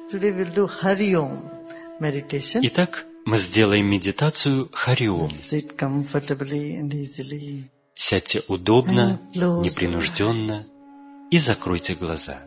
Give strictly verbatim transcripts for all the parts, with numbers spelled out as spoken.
Today we'll do Hari Om meditation. Итак, мы сделаем медитацию Хари Ом. Sit comfortably and easily. Сядьте удобно, непринужденно и закройте глаза.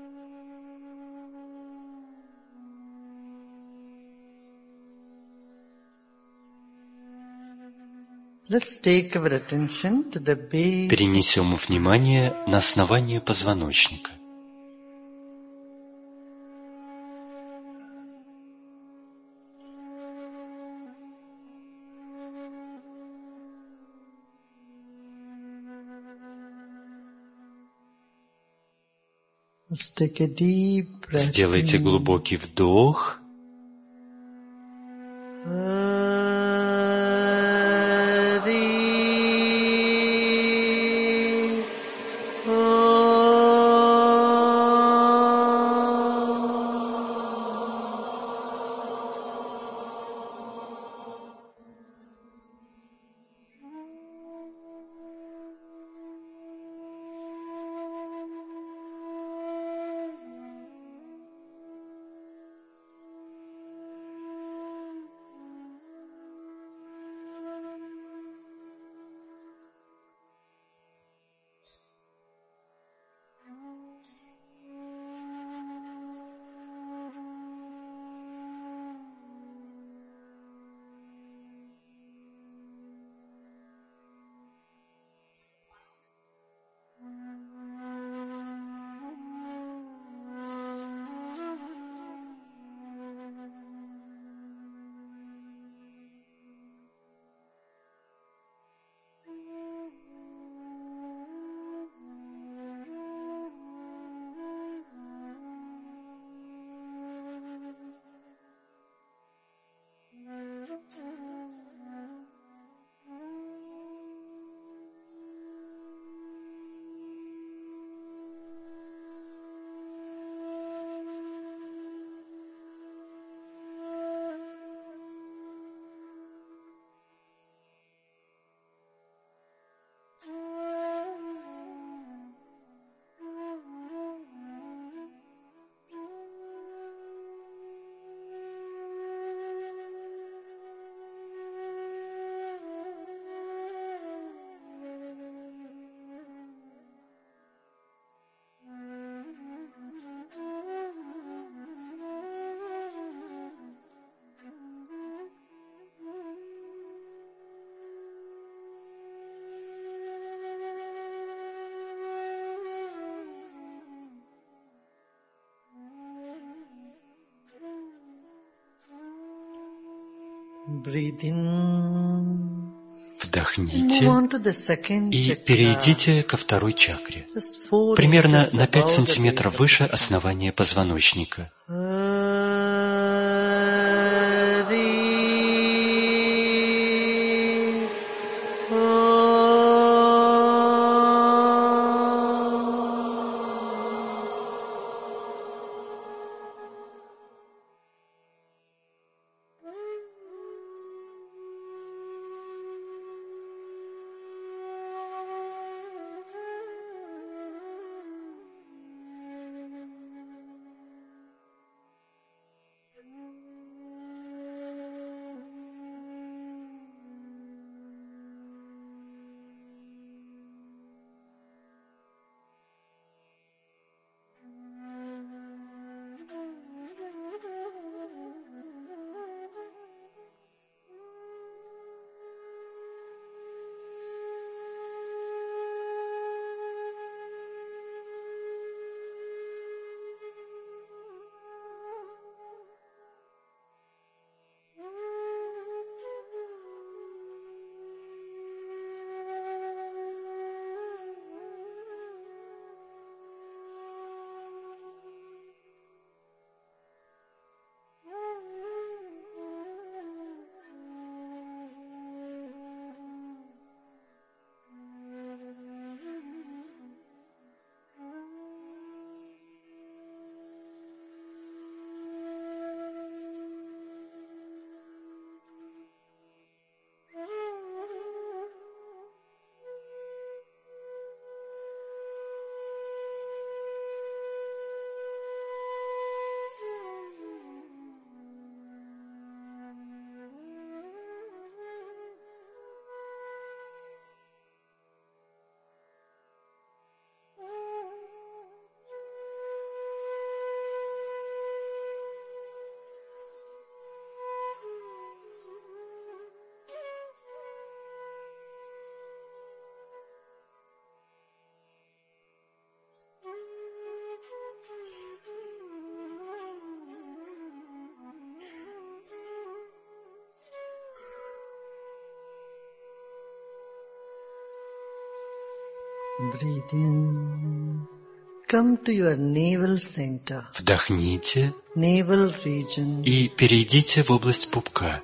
Let's take our attention to the base. Перенесем внимание на основание позвоночника. Let's take a deep breath. Сделайте глубокий вдох. Breathe in. Вдохните и перейдите ко второй чакре, примерно на пять сантиметров выше основания позвоночника. Breathe in. Come to your navel center. Вдохните Navel region. и перейдите в область пупка.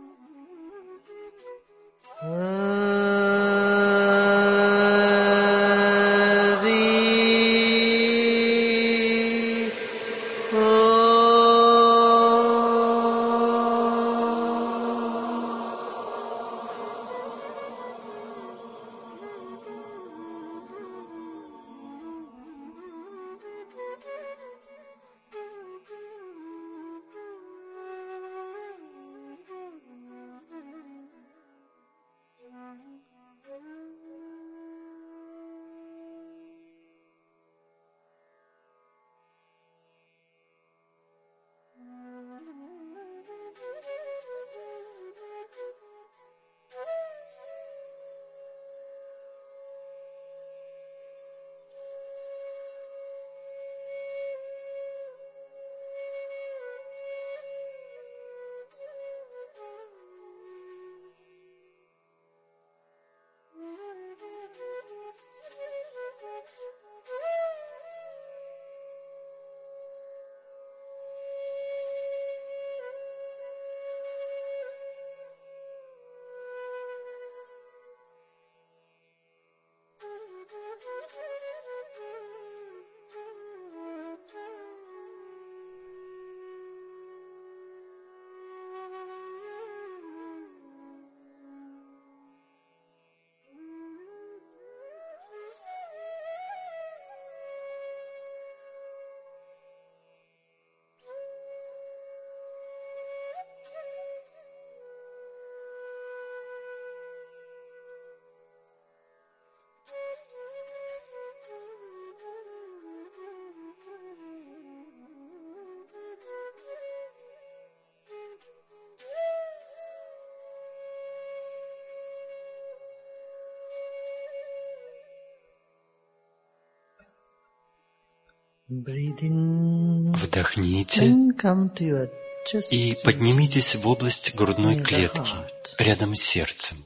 Breathe in. Вдохните Then come to your chest и region. поднимитесь в область грудной Near the клетки, heart. рядом с сердцем.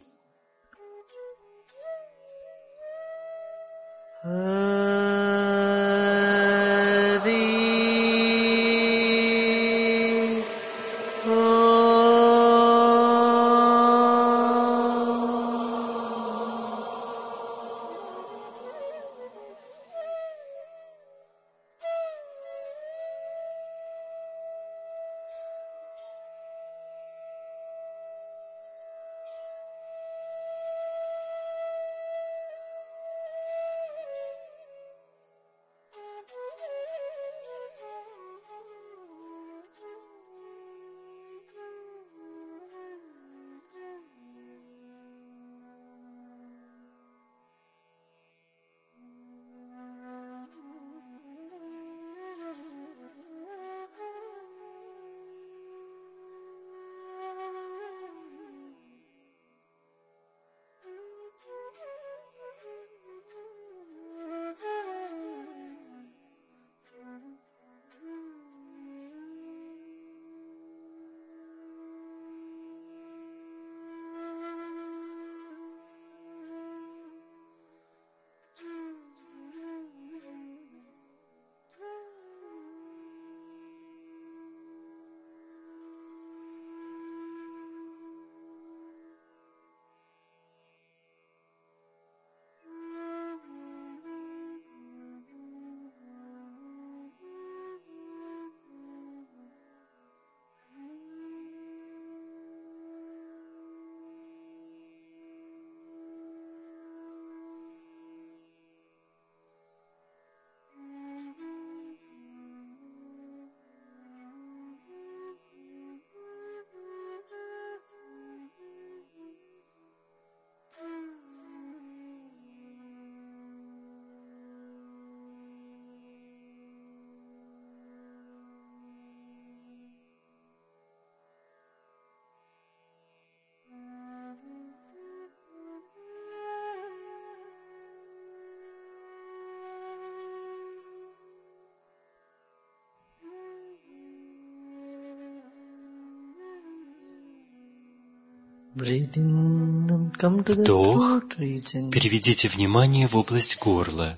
Breathe in and come to the Вдох. throat region. Переведите внимание в область горла.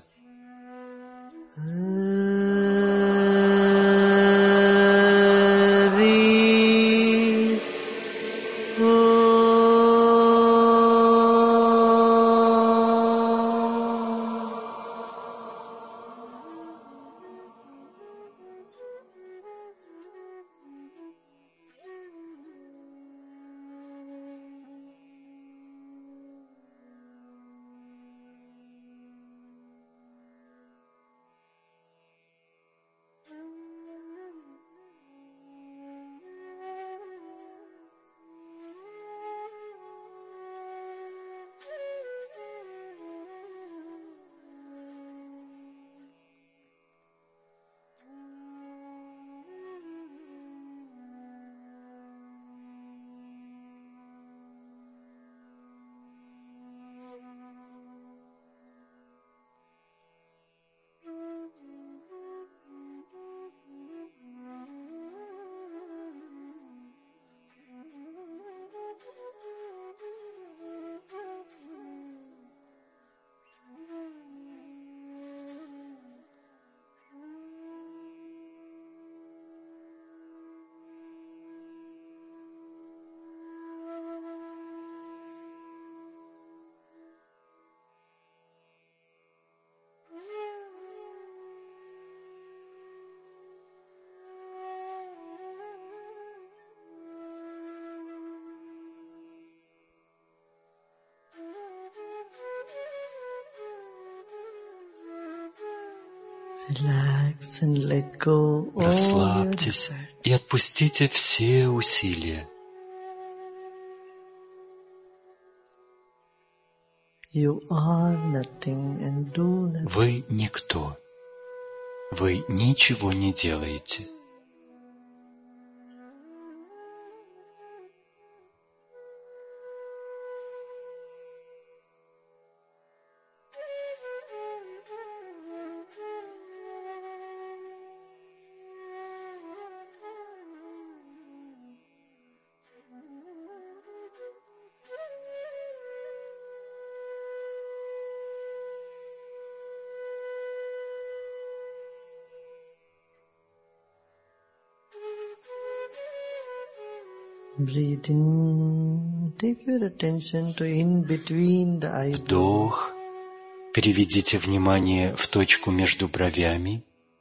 Relax and let go all your Расслабьтесь efforts. и отпустите все усилия. You are nothing and do nothing. Вы никто. Вы ничего не делаете. Breathe in. Take your attention to in between the eyebrows. Вдох. Переведите внимание в точку между бровями.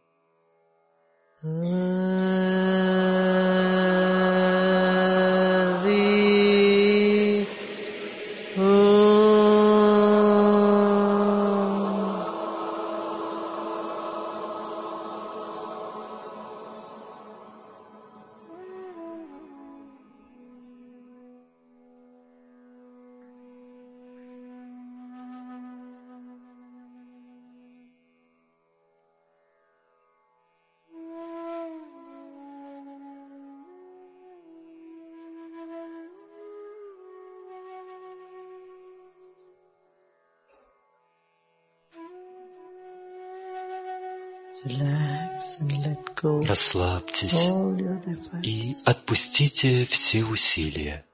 Relax and let go Расслабьтесь all your efforts. и отпустите все усилия.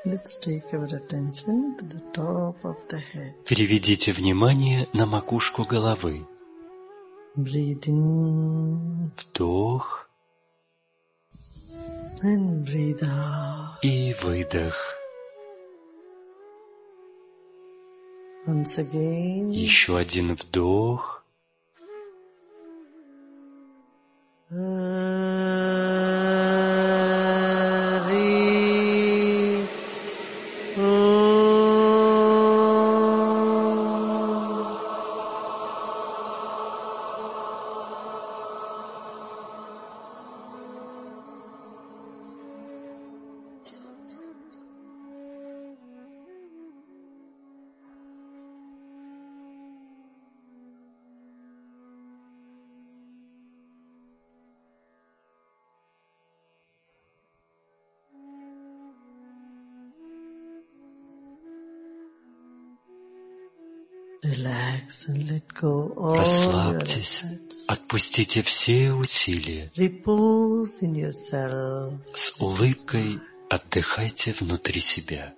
Let's take our attention to the top of the head. Переведите внимание на макушку головы. Breathe in. Вдох. And breathe out. И выдох. Once again. Еще один вдох. Relax and let go all Расслабьтесь, your efforts. отпустите все усилия. Repose in yourself. С улыбкой отдыхайте внутри себя.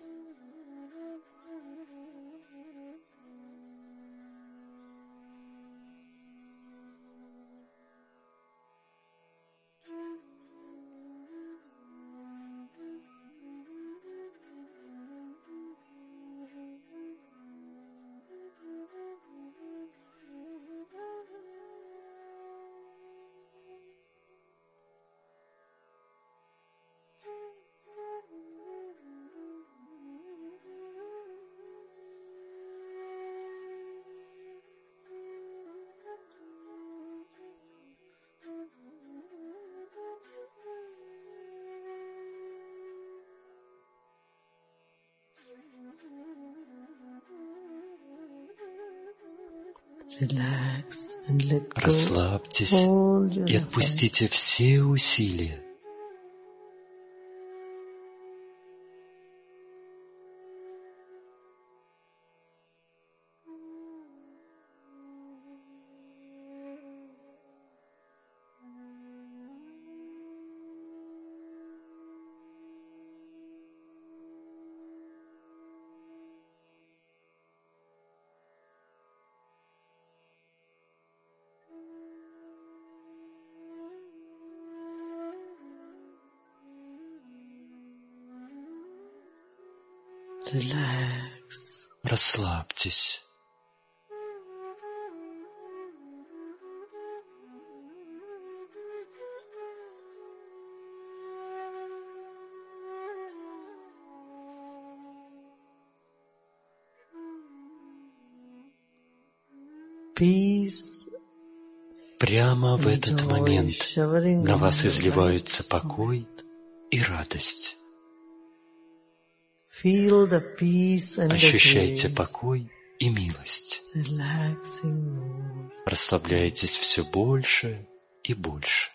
Relax and let go Расслабьтесь all your и отпустите все усилия. Relax. Расслабьтесь. Peace. Прямо в этот Joy момент showering на on вас your изливаются right покой и радость. Feel the peace and the Ощущайте grace. покой и милость. Relaxing more. Расслабляйтесь все больше и больше.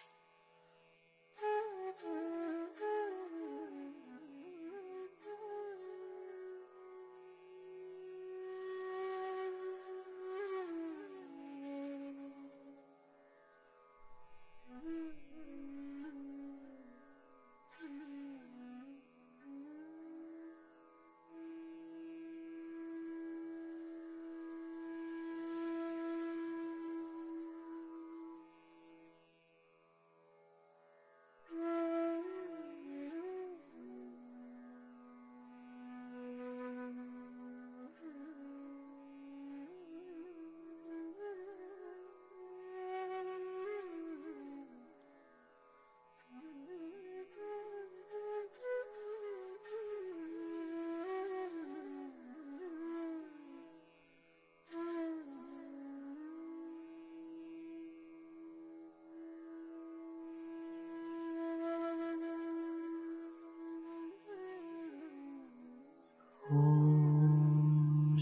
Om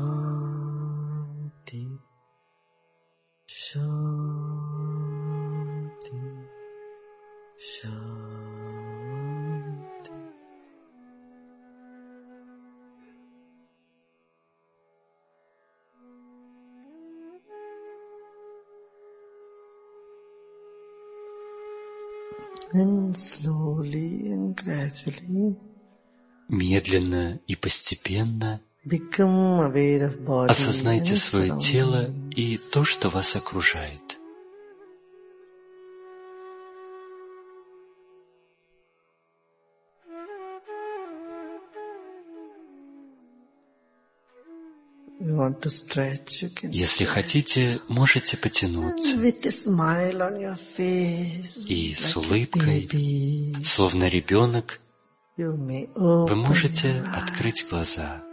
Shanti Shanti Shanti. And slowly and gradually медленно и постепенно become aware of body осознайте and свое тело surroundings. и то, что вас окружает. You want to stretch, you can Если stretch. хотите, можете потянуться. With a smile on your face, И с like a улыбкой, baby, словно ребенок, you may вы open можете your eyes. открыть глаза.